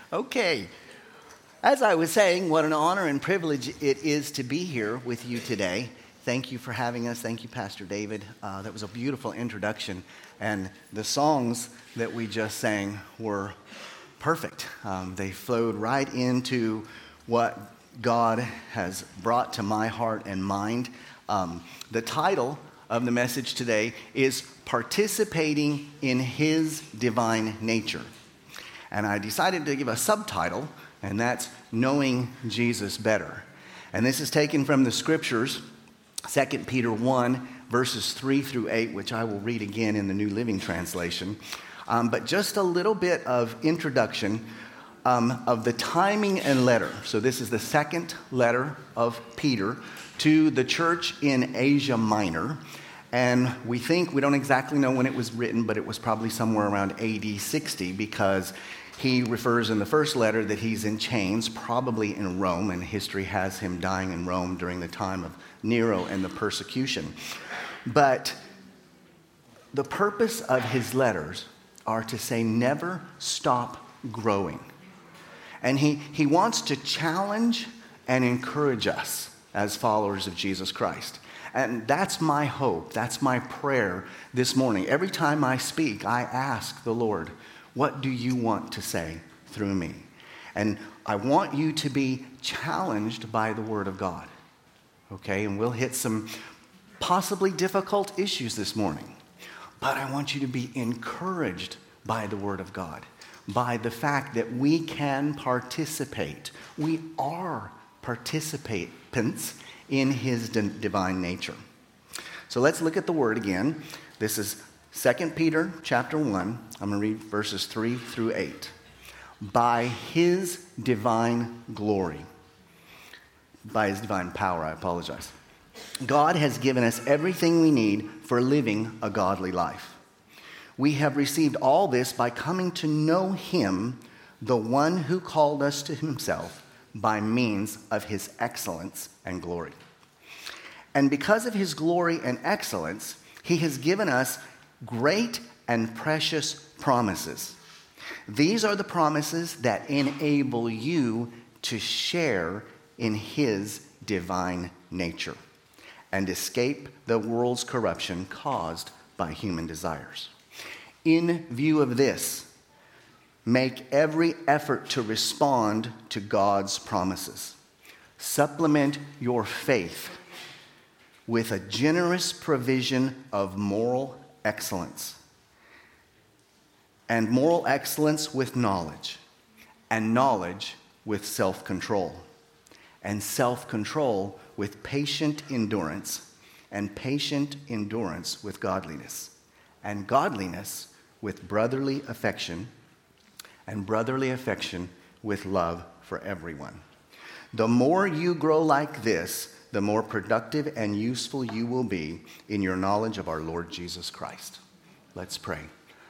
Okay. As I was saying, what an honor and privilege it is to be here with you today. Thank you for having us. Thank you, Pastor David. That was a beautiful introduction. And the songs that we just sang were perfect. They flowed right into what God has brought to my heart and mind. The title of the message today is Participating in His Divine Nature. And I decided to give a subtitle, and that's Knowing Jesus Better. And this is taken from the scriptures, 2 Peter 1, verses 3 through 8, which I will read again in the New Living Translation. But just a little bit of introduction of the timing and letter. So this is the second letter of Peter to the church in Asia Minor. And we don't exactly know when it was written, but it was probably somewhere around AD 60 because he refers in the first letter that he's in chains, probably in Rome, and history has him dying in Rome during the time of Nero and the persecution. But the purpose of his letters are to say never stop growing. And he wants to challenge and encourage us as followers of Jesus Christ. And that's my hope. That's my prayer this morning. Every time I speak, I ask the Lord, what do you want to say through me? And I want you to be challenged by the Word of God. Okay? And we'll hit some possibly difficult issues this morning. But I want you to be encouraged by the Word of God, by the fact that we can participate. We are participants in His divine nature. So let's look at the Word again. This is 2 Peter chapter 1. I'm going to read verses 3 through 8. By His divine glory. By His divine power, I apologize. God has given us everything we need for living a godly life. We have received all this by coming to know Him, the one who called us to Himself by means of His excellence and glory. And because of His glory and excellence, He has given us great and precious promises. These are the promises that enable you to share in His divine nature and escape the world's corruption caused by human desires. In view of this, make every effort to respond to God's promises. Supplement your faith with a generous provision of moral excellence, and moral excellence with knowledge, and knowledge with self-control, and self-control with patient endurance, and patient endurance with godliness, and godliness with brotherly affection, and brotherly affection with love for everyone. The more you grow like this, the more productive and useful you will be in your knowledge of our Lord Jesus Christ. Let's pray.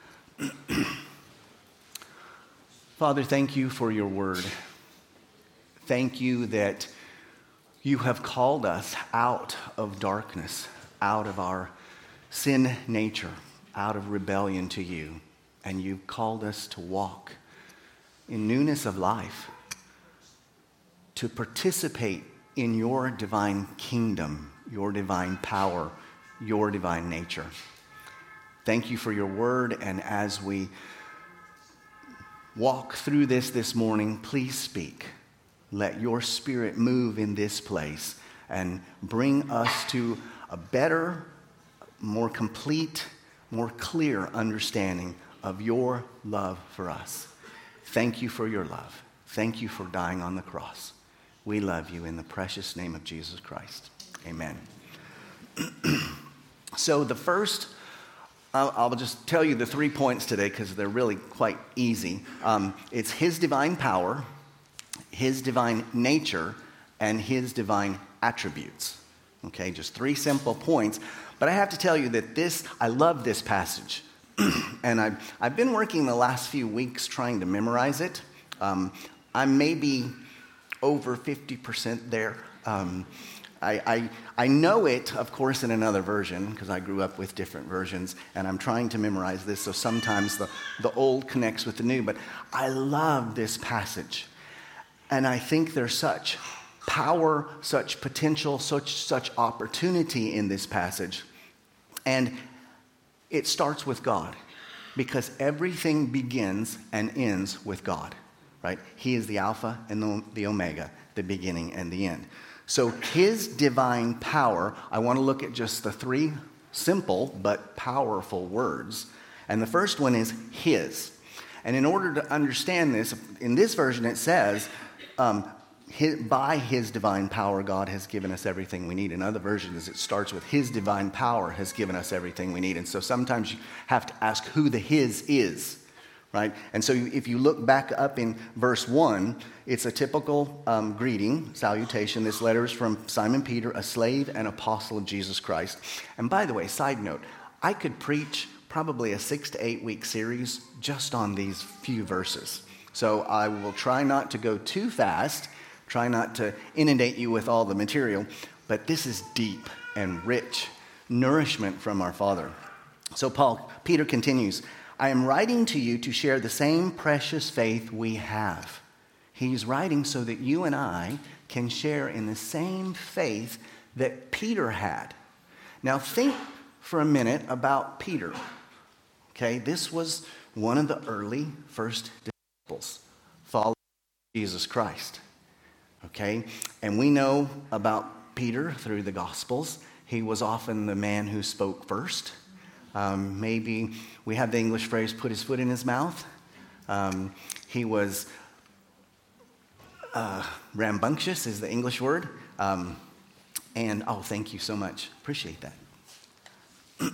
Father, thank you for your word. Thank you that you have called us out of darkness, out of our sin nature, out of rebellion to you, and you've called us to walk in newness of life, to participate in your divine kingdom, your divine power, your divine nature. Thank you for your word, and as we walk through this morning, please speak. Let your Spirit move in this place and bring us to a better, more complete, more clear understanding of your love for us. Thank you for your love. Thank you for dying on the cross. We love you in the precious name of Jesus Christ. Amen. So the first, I'll just tell you the 3 points today because they're really quite easy. It's His divine power, His divine nature, and His divine attributes. Okay, just 3 simple points. But I have to tell you that I love this passage. And I've been working the last few weeks trying to memorize it. I'm maybe over 50% there. I know it, of course, in another version, because I grew up with different versions, and I'm trying to memorize this, so sometimes the old connects with the new. But I love this passage, and I think there's such power, such potential, such opportunity in this passage. And it starts with God, because everything begins and ends with God, right? He is the Alpha and the Omega, the beginning and the end. So his divine power, I want to look at just the three simple but powerful words. And the first one is his. And in order to understand this, in this version it says, by his divine power, God has given us everything we need. In other versions, it starts with his divine power has given us everything we need. And so sometimes you have to ask who the his is, right? And so if you look back up in verse 1, it's a typical greeting, salutation. This letter is from Simon Peter, a slave and apostle of Jesus Christ. And by the way, side note, I could preach probably a 6 to 8 week series just on these few verses. So I will try not to go too fast, try not to inundate you with all the material, but this is deep and rich nourishment from our Father. So Peter continues, I am writing to you to share the same precious faith we have. He's writing so that you and I can share in the same faith that Peter had. Now think for a minute about Peter. Okay, this was one of the early first disciples following Jesus Christ. Okay, and we know about Peter through the Gospels. He was often the man who spoke first. Maybe we have the English phrase, put his foot in his mouth. He was rambunctious is the English word. And thank you so much. Appreciate that.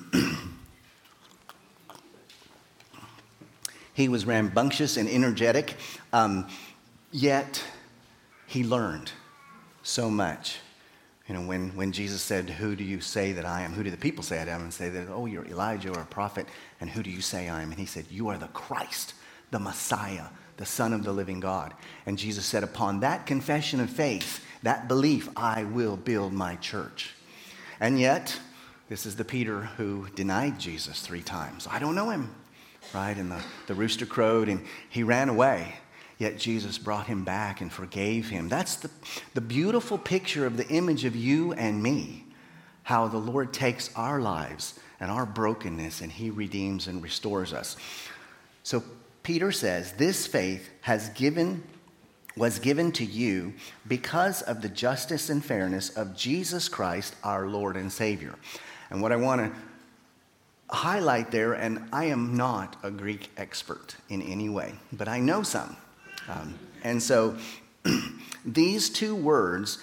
He was rambunctious and energetic, yet he learned so much. You know, when Jesus said, who do you say that I am? Who do the people say I am? And say that, you're Elijah or a prophet. And who do you say I am? And he said, you are the Christ, the Messiah, the Son of the living God. And Jesus said, upon that confession of faith, that belief, I will build my church. And yet, this is the Peter who denied Jesus 3 times. I don't know him, right? And the rooster crowed and he ran away. Yet Jesus brought him back and forgave him. That's the beautiful picture of the image of you and me. How the Lord takes our lives and our brokenness and he redeems and restores us. So Peter says, this faith was given to you because of the justice and fairness of Jesus Christ, our Lord and Savior. And what I want to highlight there, and I am not a Greek expert in any way, but I know some. And so these two words,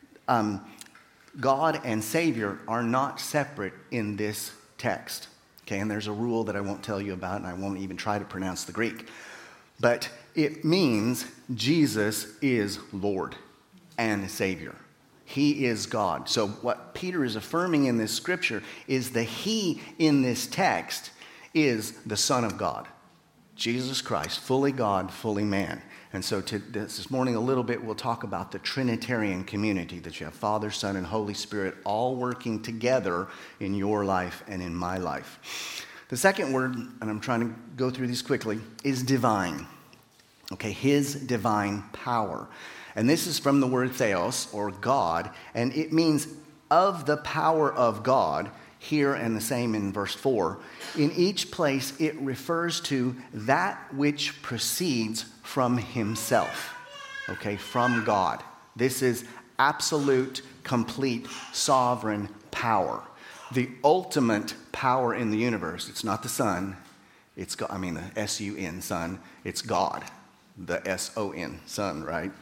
God and Savior, are not separate in this text. Okay, and there's a rule that I won't tell you about, and I won't even try to pronounce the Greek. But it means Jesus is Lord and Savior. He is God. So what Peter is affirming in this scripture is the He in this text is the Son of God. Jesus Christ, fully God, fully man. And so this morning a little bit we'll talk about the Trinitarian community, that you have Father, Son, and Holy Spirit all working together in your life and in my life. The second word, and I'm trying to go through these quickly, is divine. Okay, his divine power. And this is from the word theos, or God, and it means of the power of God. Here and the same in verse 4. In each place it refers to that which proceeds from himself. Okay, from God. This is absolute, complete, sovereign power. The ultimate power in the universe. It's not the sun. It's God. I mean the S-U-N, Son. It's God. The S-O-N, Son, right?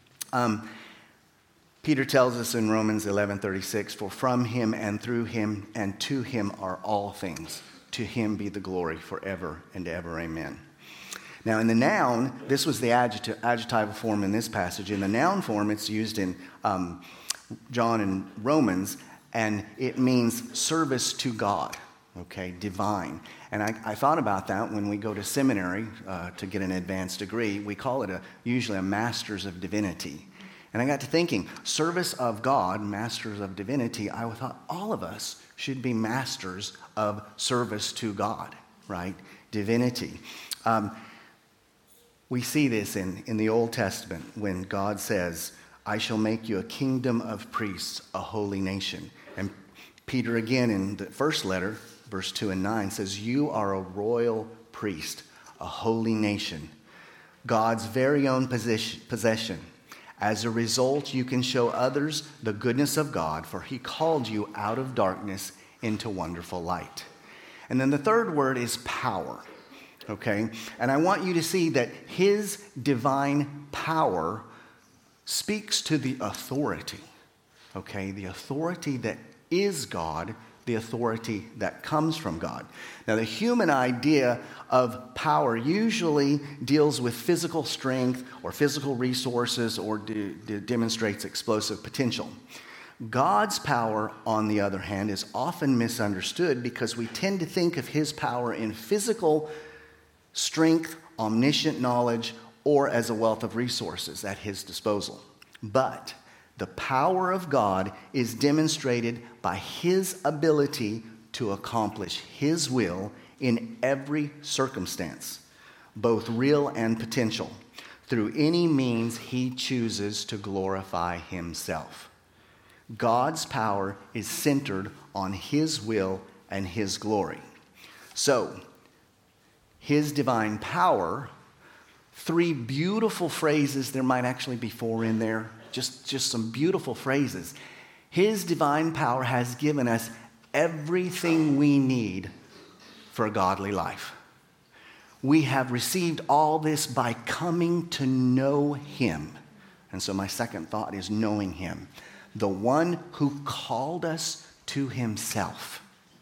Peter tells us in Romans 11:36, for from him and through him and to him are all things. To him be the glory forever and ever. Amen. Now in the noun, this was the adjectival form in this passage. In the noun form, it's used in John and Romans, and it means service to God. Okay, divine. And I thought about that when we go to seminary to get an advanced degree. We call it usually a Master's of Divinity. And I got to thinking, service of God, masters of divinity, I thought all of us should be masters of service to God, right? Divinity. We see this in the Old Testament when God says, I shall make you a kingdom of priests, a holy nation. And Peter again in the first letter, verse 2 and 9, says, you are a royal priest, a holy nation, God's very own possession. As a result, you can show others the goodness of God, for he called you out of darkness into wonderful light. And then the third word is power. Okay? And I want you to see that his divine power speaks to the authority. Okay? The authority that is God, the authority that comes from God. Now, the human idea of power usually deals with physical strength or physical resources or demonstrates explosive potential. God's power, on the other hand, is often misunderstood because we tend to think of his power in physical strength, omniscient knowledge, or as a wealth of resources at his disposal. But the power of God is demonstrated by his ability to accomplish his will in every circumstance, both real and potential, through any means he chooses to glorify himself. God's power is centered on his will and his glory. So, his divine power, three beautiful phrases, there might actually be four in there, just some beautiful phrases. His divine power has given us everything we need for a godly life. We have received all this by coming to know him. And so my second thought is knowing him, the one who called us to himself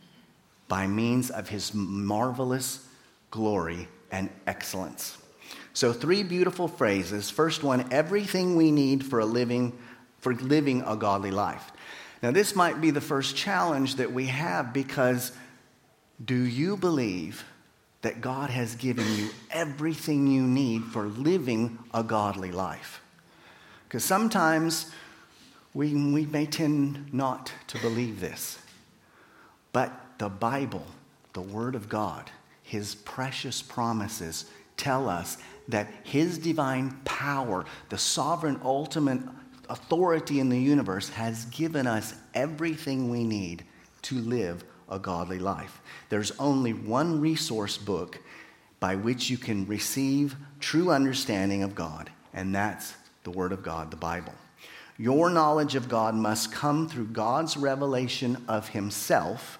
by means of his marvelous glory and excellence. So three beautiful phrases. First one, everything we need for living a godly life. Now this might be the first challenge that we have, because do you believe that God has given you everything you need for living a godly life? Because sometimes we may tend not to believe this. But the Bible, the Word of God, his precious promises tell us that his divine power, the sovereign ultimate authority in the universe, has given us everything we need to live a godly life. There's only one resource book by which you can receive true understanding of God, and that's the Word of God, the Bible. Your knowledge of God must come through God's revelation of himself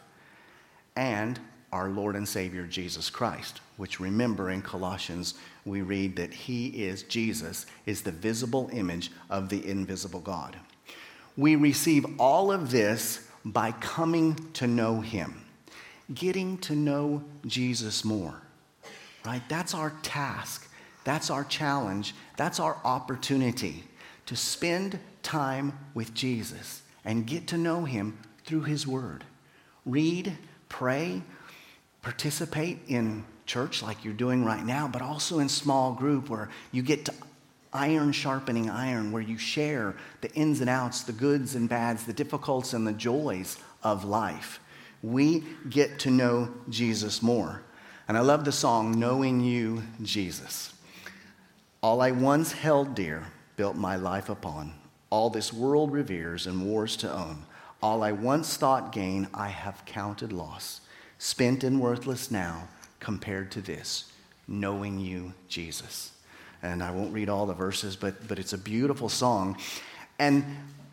and our Lord and Savior, Jesus Christ, which, remember, in Colossians, we read that Jesus is the visible image of the invisible God. We receive all of this by coming to know him, getting to know Jesus more, right? That's our task. That's our challenge. That's our opportunity to spend time with Jesus and get to know him through his word. Read, pray, participate in church like you're doing right now, but also in small group where you get to iron sharpening iron, where you share the ins and outs, the goods and bads, the difficulties and the joys of life. We get to know Jesus more. And I love the song, Knowing You, Jesus. All I once held dear, built my life upon. All this world reveres and wars to own. All I once thought gain, I have counted loss. Spent and worthless now, compared to this, knowing you, Jesus. And I won't read all the verses, but it's a beautiful song. And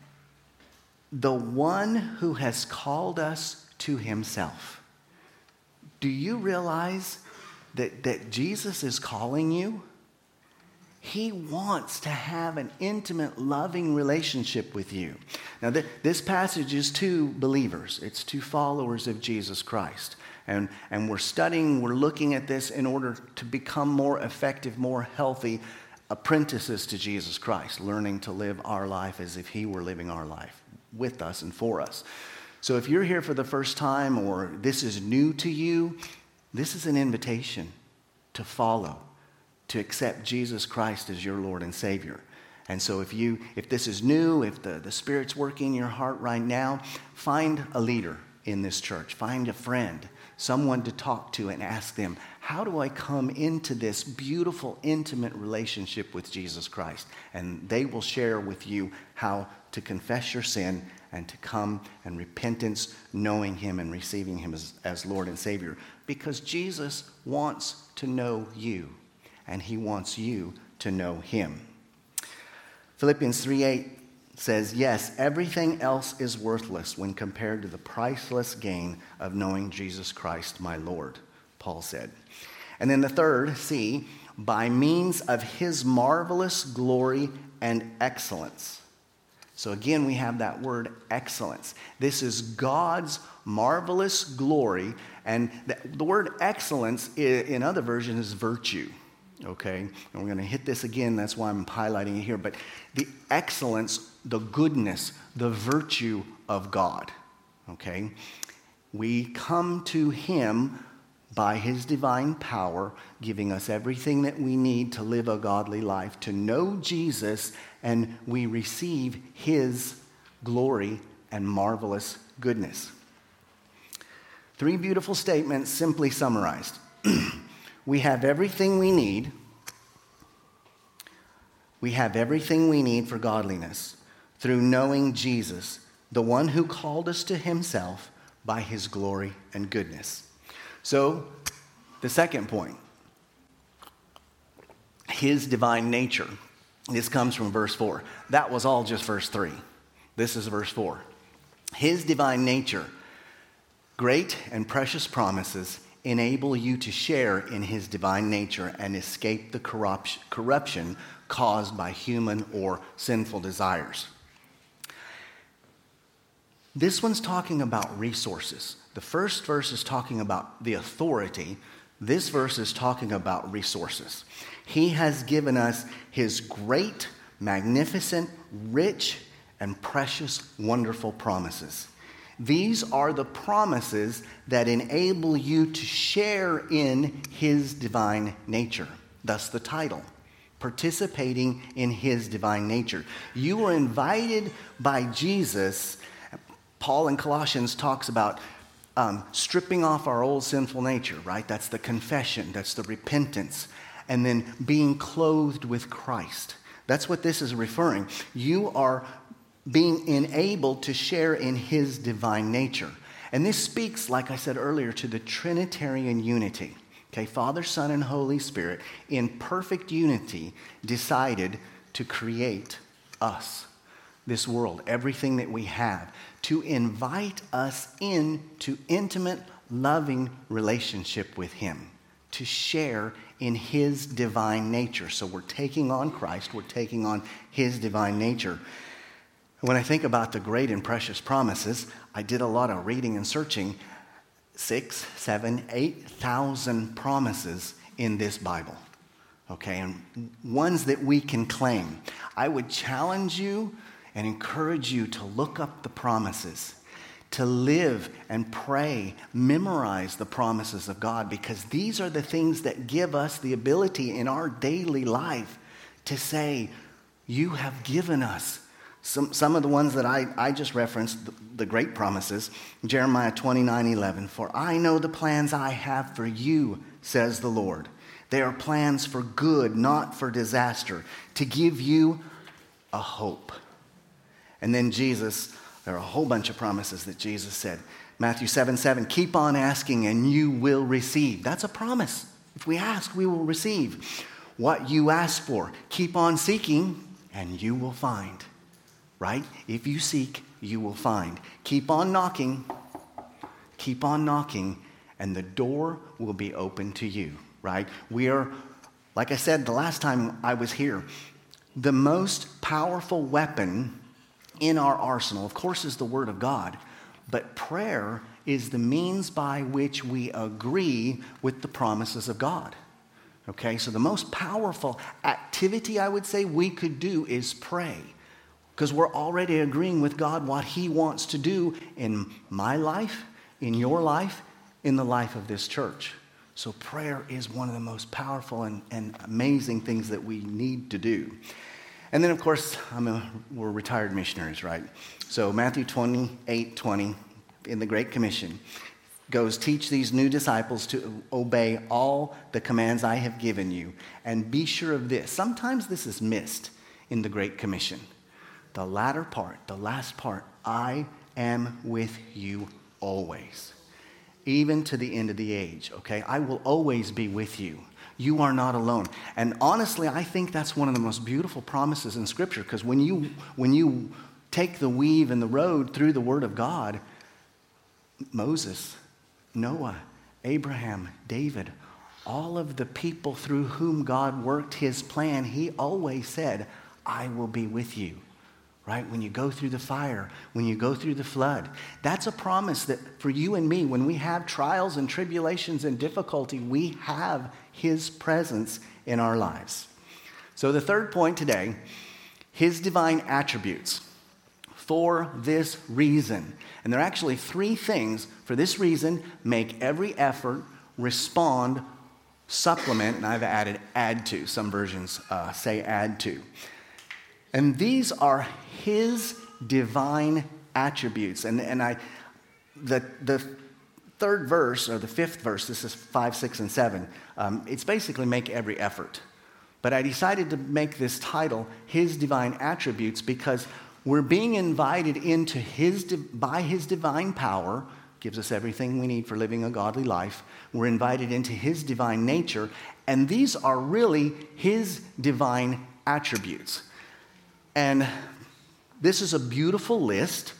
the one who has called us to himself, do you realize that Jesus is calling you? He wants to have an intimate, loving relationship with you. Now, this passage is to believers. It's to followers of Jesus Christ. And we're studying, we're looking at this in order to become more effective, more healthy apprentices to Jesus Christ, learning to live our life as if he were living our life with us and for us. So if you're here for the first time or this is new to you, this is an invitation to follow, to accept Jesus Christ as your Lord and Savior. And so if this is new, if the Spirit's working in your heart right now, find a leader in this church. Find a friend, someone to talk to, and ask them, how do I come into this beautiful, intimate relationship with Jesus Christ? And they will share with you how to confess your sin and to come in repentance, knowing him and receiving him as Lord and Savior. Because Jesus wants to know you, and he wants you to know him. Philippians 3:8 says, yes, everything else is worthless when compared to the priceless gain of knowing Jesus Christ, my Lord, Paul said. And then the third, C, by means of his marvelous glory and excellence. So again, we have that word excellence. This is God's marvelous glory, and the word excellence in other versions is virtue. Okay, and we're going to hit this again. That's why I'm highlighting it here. But the excellence, the goodness, the virtue of God. Okay, we come to him by his divine power, giving us everything that we need to live a godly life, to know Jesus, and we receive his glory and marvelous goodness. 3 beautiful statements simply summarized. We have everything we need. We have everything we need for godliness through knowing Jesus, the one who called us to himself by his glory and goodness. So, the second point, his divine nature. This comes from verse 4. That was all just verse 3. This is verse 4. His divine nature, great and precious promises enable you to share in his divine nature and escape the corruption caused by human or sinful desires. This one's talking about resources. The first verse is talking about the authority. This verse is talking about resources. He has given us his great, magnificent, rich, and precious, wonderful promises. These are the promises that enable you to share in his divine nature. Thus the title, participating in his divine nature. You are invited by Jesus. Paul in Colossians talks about stripping off our old sinful nature, right? That's the confession, that's the repentance, and then being clothed with Christ. That's what this is referring. You are being enabled to share in his divine nature. And this speaks, like I said earlier, to the Trinitarian unity. Okay, Father, Son, and Holy Spirit, in perfect unity, decided to create us, this world, everything that we have, to invite us into intimate, loving relationship with him, to share in his divine nature. So we're taking on Christ, we're taking on his divine nature. When I think about the great and precious promises, I did a lot of reading and searching. 6, 7, 8,000 promises in this Bible. Okay, and ones that we can claim. I would challenge you and encourage you to look up the promises, to live and pray, memorize the promises of God, because these are the things that give us the ability in our daily life to say, you have given us. Some of the ones that I just referenced, the great promises, Jeremiah 29:11, for I know the plans I have for you, says the Lord. They are plans for good, not for disaster, to give you a hope. And then Jesus, there are a whole bunch of promises that Jesus said. Matthew 7:7, keep on asking and you will receive. That's a promise. If we ask, we will receive. What you ask for, keep on seeking and you will find. Right? If you seek, you will find. Keep on knocking, and the door will be open to you, right? We are, like I said the last time I was here, the most powerful weapon in our arsenal, of course, is the Word of God, but prayer is the means by which we agree with the promises of God. Okay, so the most powerful activity I would say we could do is pray. Because we're already agreeing with God what he wants to do in my life, in your life, in the life of this church. So prayer is one of the most powerful and amazing things that we need to do. And then, of course, we're retired missionaries, right? So Matthew 28:20 in the Great Commission goes, teach these new disciples to obey all the commands I have given you. And be sure of this. Sometimes this is missed in the Great Commission. The latter part, the last part, I am with you always, even to the end of the age, okay? I will always be with you. You are not alone. And honestly, I think that's one of the most beautiful promises in Scripture, because when you take the weave and the road through the Word of God, Moses, Noah, Abraham, David, all of the people through whom God worked his plan, he always said, I will be with you. Right? When you go through the fire, when you go through the flood. That's a promise that for you and me, when we have trials and tribulations and difficulty, we have his presence in our lives. So the third point today, his divine attributes. For this reason. And there are actually three things. For this reason, make every effort, respond, supplement, and I've add to. Some versions say add to. And these are his divine attributes. And the third verse, or the fifth verse, this is 5, 6, and 7, it's basically make every effort. But I decided to make this title, His Divine Attributes, because we're being invited into by his divine power, gives us everything we need for living a godly life. We're invited into his divine nature, and these are really his divine attributes. And this is a beautiful list.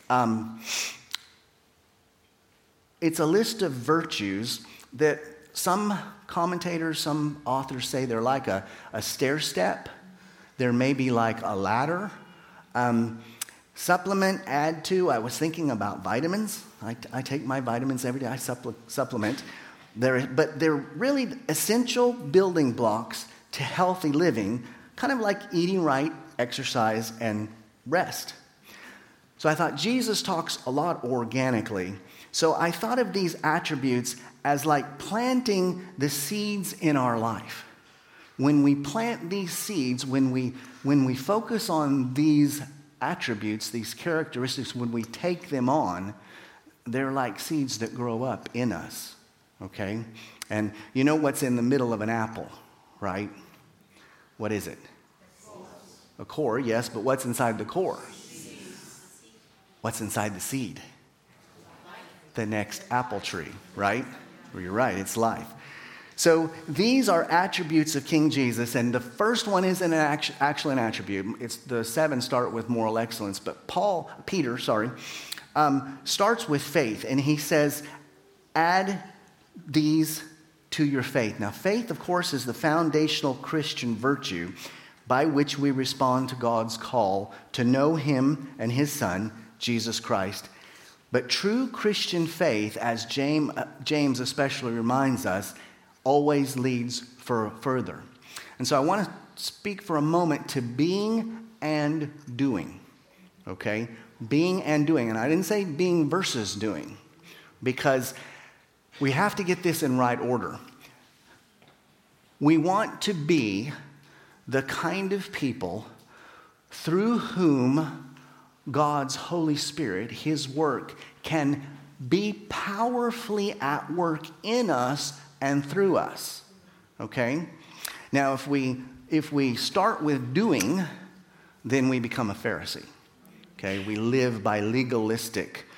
It's a list of virtues that some commentators, some authors say they're like a stair step. They're maybe like a ladder. Supplement, add to. I was thinking about vitamins. I take my vitamins every day. I supplement. But they're really essential building blocks to healthy living, kind of like eating right, exercise, and rest. So I thought Jesus talks a lot organically. So I thought of these attributes as like planting the seeds in our life. When we plant these seeds, when we focus on these attributes, these characteristics, when we take them on, they're like seeds that grow up in us, okay? And you know what's in the middle of an apple, right? What is it? A core, yes, but what's inside the core? What's inside the seed? The next apple tree, right? Well, you're right, it's life. So these are attributes of King Jesus, and the first one is actually an attribute. It's the 7 start with moral excellence, but Peter starts with faith, and he says, add these to your faith. Now, faith, of course, is the foundational Christian virtue by which we respond to God's call to know him and his Son, Jesus Christ. But true Christian faith, as James especially reminds us, always leads further. And so I want to speak for a moment to being and doing, okay? Being and doing. And I didn't say being versus doing, because we have to get this in right order. We want to be the kind of people through whom God's Holy Spirit, his work, can be powerfully at work in us and through us, okay? Now, if we start with doing, then we become a Pharisee, okay? We live by legalistic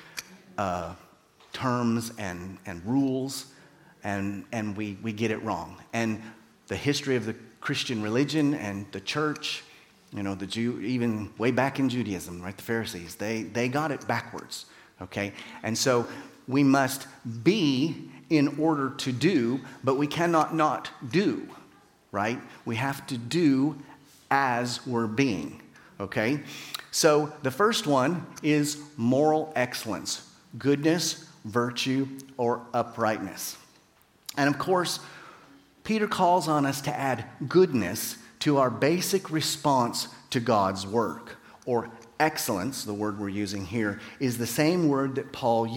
terms and rules, and we get it wrong. And the history of the Christian religion and the church, you know, even way back in Judaism, right? The Pharisees, they got it backwards, okay? And so we must be in order to do, but we cannot not do, right? We have to do as we're being, okay? So the first one is moral excellence, goodness, virtue, or uprightness. And of course, Peter calls on us to add goodness to our basic response to God's work, or excellence, the word we're using here, is the same word that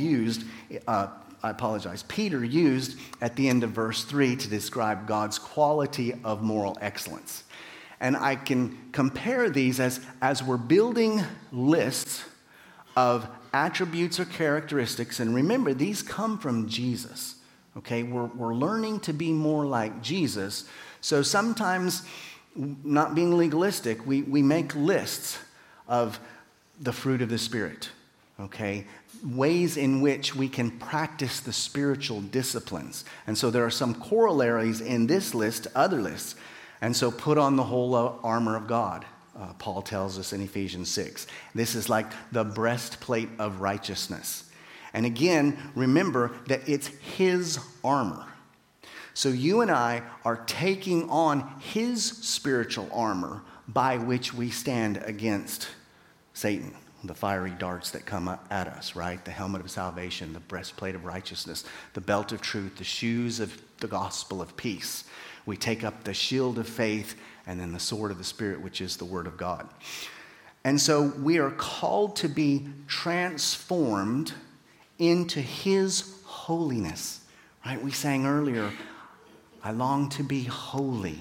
Peter used at the end of verse 3 to describe God's quality of moral excellence. And I can compare these as we're building lists of attributes or characteristics. And remember, these come from Jesus. Okay, we're learning to be more like Jesus. So sometimes, not being legalistic, we make lists of the fruit of the Spirit. Okay, ways in which we can practice the spiritual disciplines. And so there are some corollaries in this list to other lists. And so put on the whole armor of God, Paul tells us in Ephesians 6. This is like the breastplate of righteousness. And again, remember that it's his armor. So you and I are taking on his spiritual armor by which we stand against Satan, the fiery darts that come at us, right? The helmet of salvation, the breastplate of righteousness, the belt of truth, the shoes of the gospel of peace. We take up the shield of faith and then the sword of the Spirit, which is the word of God. And so we are called to be transformed into his holiness, right? We sang earlier, I long to be holy.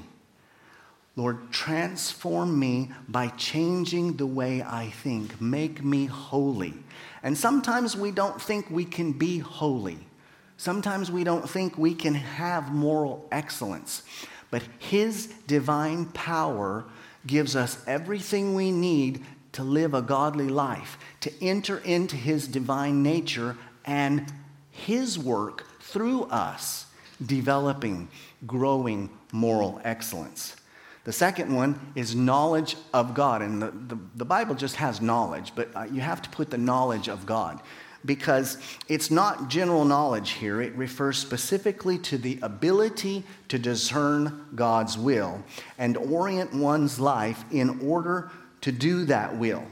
Lord, transform me by changing the way I think. Make me holy. And sometimes we don't think we can be holy. Sometimes we don't think we can have moral excellence. But his divine power gives us everything we need to live a godly life, to enter into his divine nature and his work through us, developing, growing moral excellence. The second one is knowledge of God. And the Bible just has knowledge, but you have to put the knowledge of God because it's not general knowledge here. It refers specifically to the ability to discern God's will and orient one's life in order to do that will.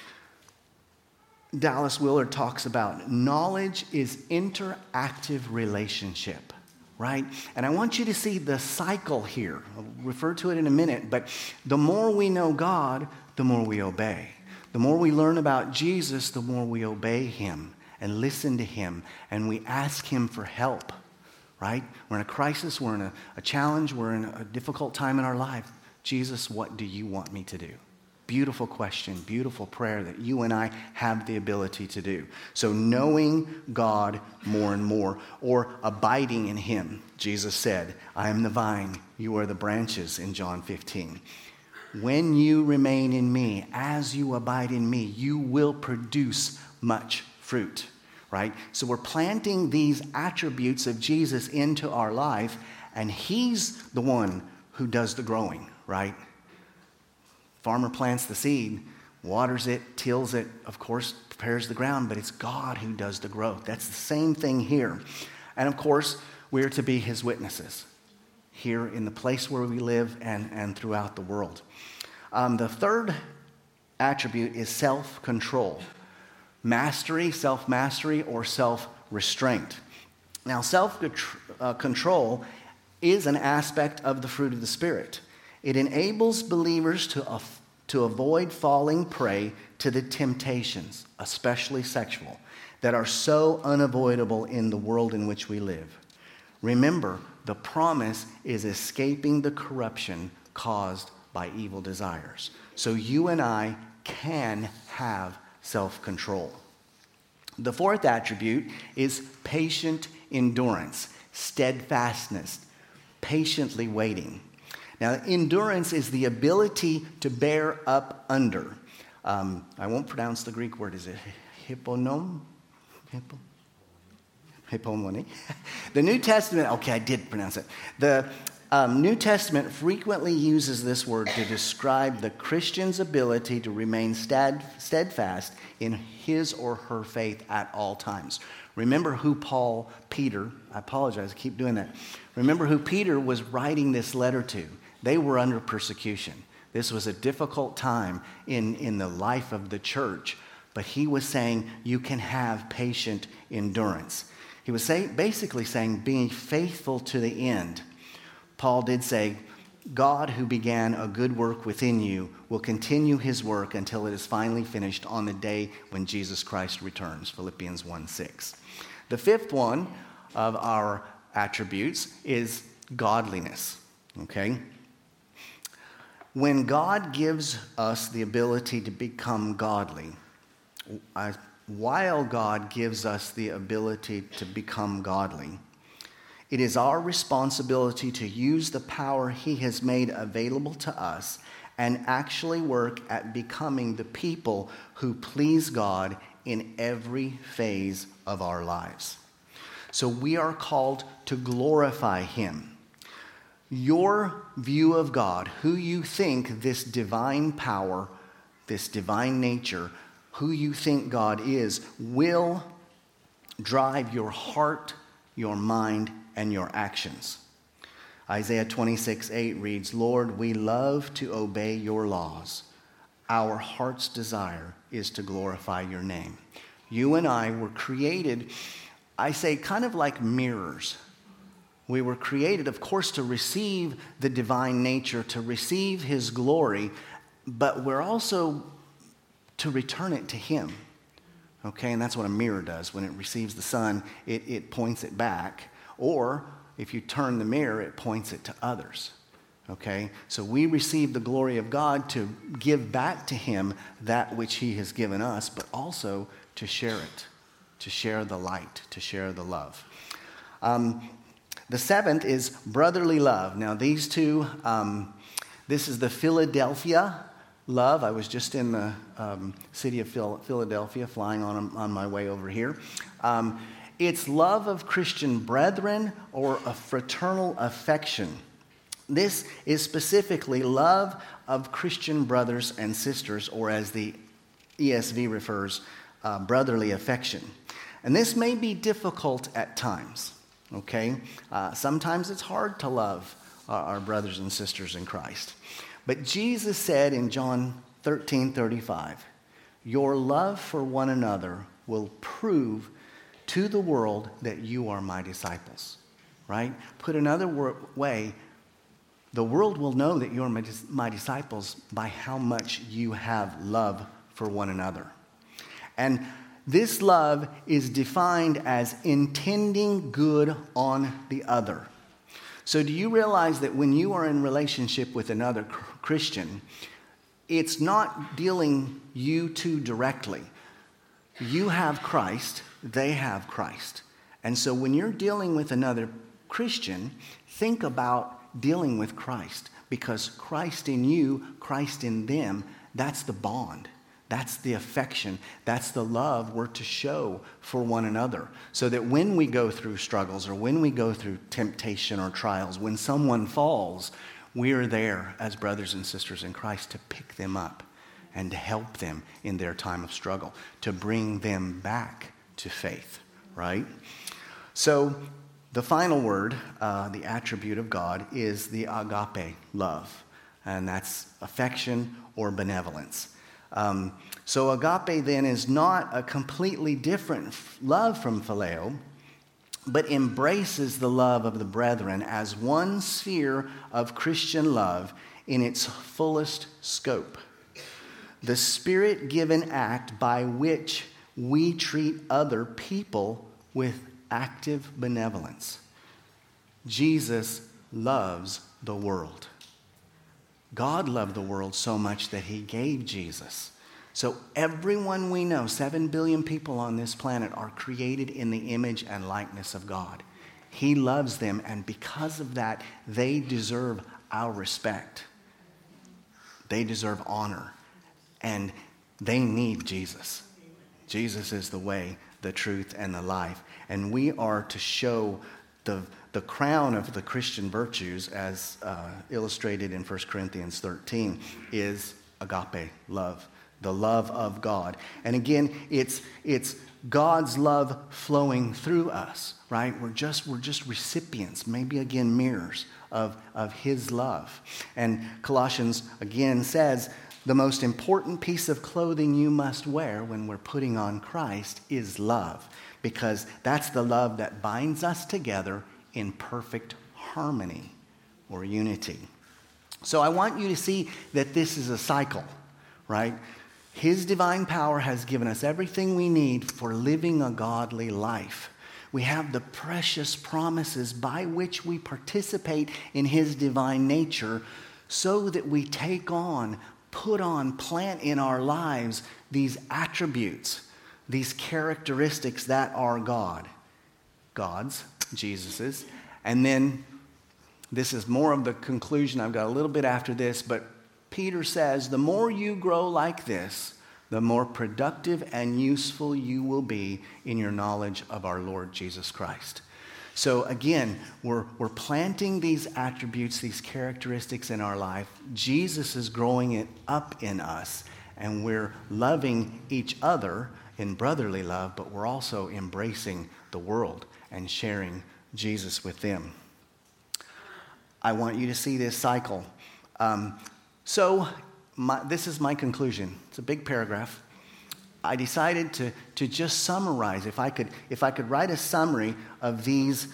Dallas Willard talks about knowledge is interactive relationship. Right? And I want you to see the cycle here. I'll refer to it in a minute, but the more we know God, the more we obey. The more we learn about Jesus, the more we obey him and listen to him, and we ask him for help, right? We're in a crisis, we're in a challenge, we're in a difficult time in our life. Jesus, what do you want me to do? Beautiful question, beautiful prayer that you and I have the ability to do. So knowing God more and more, or abiding in him. Jesus said, I am the vine, you are the branches in John 15. When you remain in me, as you abide in me, you will produce much fruit, right? So we're planting these attributes of Jesus into our life, and he's the one who does the growing, right? Farmer plants the seed, waters it, tills it, of course, prepares the ground, but it's God who does the growth. That's the same thing here. And of course, we're to be his witnesses here in the place where we live and throughout the world. The third attribute is self-control. Mastery, self-mastery, or self-restraint. Now, self-control is an aspect of the fruit of the Spirit. It enables believers to avoid falling prey to the temptations, especially sexual, that are so unavoidable in the world in which we live. Remember, the promise is escaping the corruption caused by evil desires. So you and I can have self-control. The fourth attribute is patient endurance, steadfastness, patiently waiting. Now, endurance is the ability to bear up under. I won't pronounce the Greek word. Is it hipponomone? Hippomone. The New Testament, okay, I did pronounce it. The New Testament frequently uses this word to describe the Christian's ability to remain steadfast in his or her faith at all times. Remember who Peter, I apologize, I keep doing that. Remember who Peter was writing this letter to. They were under persecution. This was a difficult time in the life of the church, but he was saying you can have patient endurance. He was basically saying being faithful to the end. Paul did say, God who began a good work within you will continue his work until it is finally finished on the day when Jesus Christ returns, Philippians 1:6. The fifth one of our attributes is godliness, okay? When God gives us the ability to become godly, while God gives us the ability to become godly, it is our responsibility to use the power He has made available to us and actually work at becoming the people who please God in every phase of our lives. So we are called to glorify Him. Your view of God, who you think this divine power, this divine nature, who you think God is, will drive your heart, your mind, and your actions. Isaiah 26:8 reads, Lord, we love to obey your laws. Our heart's desire is to glorify your name. You and I were created, I say, kind of like mirrors. We were created, of course, to receive the divine nature, to receive His glory, but we're also to return it to Him. Okay, and that's what a mirror does. When it receives the sun, it points it back. Or if you turn the mirror, it points it to others. Okay, so we receive the glory of God to give back to Him that which He has given us, but also to share it, to share the light, to share the love. The seventh is brotherly love. Now these two, this is the Philadelphia love. I was just in the city of Philadelphia flying on my way over here. It's love of Christian brethren or a fraternal affection. This is specifically love of Christian brothers and sisters, or as the ESV refers, brotherly affection. And this may be difficult at times, okay? Sometimes it's hard to love our brothers and sisters in Christ. But Jesus said in John 13:35, your love for one another will prove to the world that you are my disciples, right? Put another way, the world will know that you're my disciples by how much you have love for one another. And this love is defined as intending good on the other. So do you realize that when you are in relationship with another Christian, it's not dealing you two directly. You have Christ, they have Christ. And so when you're dealing with another Christian, think about dealing with Christ, because Christ in you, Christ in them, that's the bond. That's the affection. That's the love we're to show for one another. So that when we go through struggles or when we go through temptation or trials, when someone falls, we're there as brothers and sisters in Christ to pick them up and to help them in their time of struggle, to bring them back to faith, right? So the final word, the attribute of God, is the agape love, and that's affection or benevolence. So agape then is not a completely different love from phileo, but embraces the love of the brethren as one sphere of Christian love in its fullest scope. The Spirit-given act by which we treat other people with active benevolence. Jesus loves the world. God loved the world so much that He gave Jesus. So everyone we know, 7 billion people on this planet, are created in the image and likeness of God. He loves them, and because of that, they deserve our respect. They deserve honor, and they need Jesus. Jesus is the way, the truth, and the life. And we are to show the crown of the Christian virtues, as illustrated in 1 Corinthians 13, is agape love, the love of God. And again, it's God's love flowing through us, right? We're just recipients, maybe again mirrors of His love. And Colossians again says, the most important piece of clothing you must wear when we're putting on Christ is love, because that's the love that binds us together in perfect harmony or unity. So I want you to see that this is a cycle, right? His divine power has given us everything we need for living a godly life. We have the precious promises by which we participate in His divine nature, so that we take on, put on, plant in our lives these attributes, these characteristics that are God's, Jesus's. And then this is more of the conclusion. I've got a little bit after this, but Peter says, the more you grow like this, the more productive and useful you will be in your knowledge of our Lord Jesus Christ. So again, we're planting these attributes, these characteristics in our life. Jesus is growing it up in us, and we're loving each other in brotherly love, but we're also embracing the world and sharing Jesus with them. I want you to see this cycle. This is my conclusion. It's a big paragraph. I decided to just summarize. If I could write a summary of these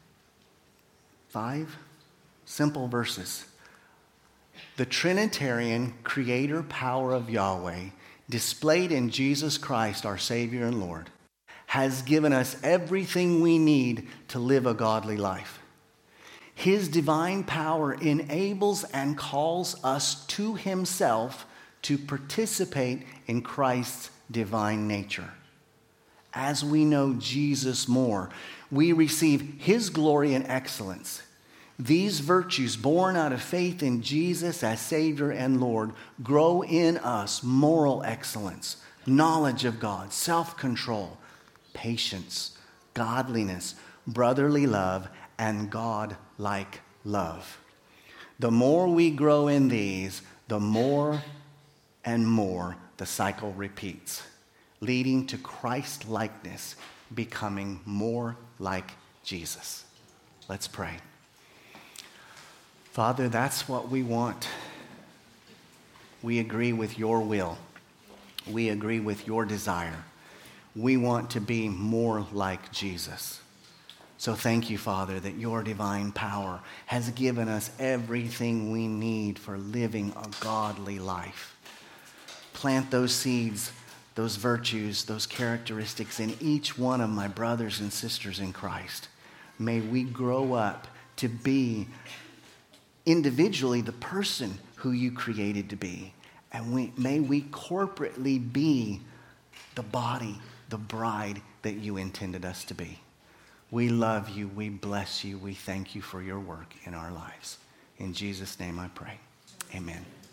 5 simple verses. The Trinitarian creator power of Yahweh, displayed in Jesus Christ, our Savior and Lord, has given us everything we need to live a godly life. His divine power enables and calls us to himself to participate in Christ's divine nature. As we know Jesus more, we receive his glory and excellence. These virtues, born out of faith in Jesus as Savior and Lord, grow in us moral excellence, knowledge of God, self-control, patience, godliness, brotherly love, and God-like love. The more we grow in these, the more and more the cycle repeats, leading to Christ-likeness, becoming more like Jesus. Let's pray. Father, that's what we want. We agree with your will. We agree with your desire. We want to be more like Jesus. So thank you, Father, that your divine power has given us everything we need for living a godly life. Plant those seeds, those virtues, those characteristics in each one of my brothers and sisters in Christ. May we grow up to be individually the person who you created to be. And may we corporately be the body, the bride that you intended us to be. We love you. We bless you. We thank you for your work in our lives. In Jesus' name I pray. Amen.